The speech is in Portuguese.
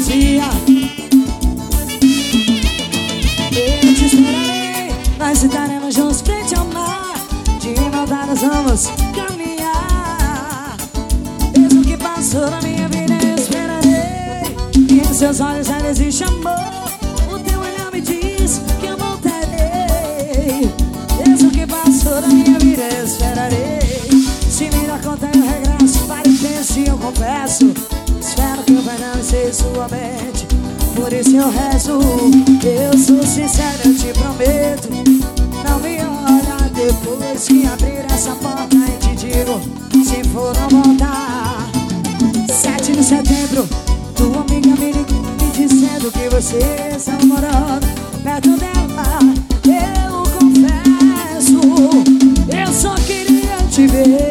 dia. Eu te esperarei, nós estaremos juntos frente ao mar. De maldade nós vamos caminhar. Mesmo que passou na minha vida eu esperarei. E em seus olhos ainda existe amor. O teu olhar me diz que eu voltarei. Mesmo que passou na minha vida eu esperarei. Se me dá conta eu regresso para o tempo e eu confesso. Espero que o Pai não esteja sua mente. Por isso eu rezo. Eu sou sincero, eu te prometo. Não me olha depois que abrir essa porta e te digo, se for não voltar. 7 de setembro, tua amiga me ligou me dizendo que você está morando perto dela. Eu confesso, eu só queria te ver.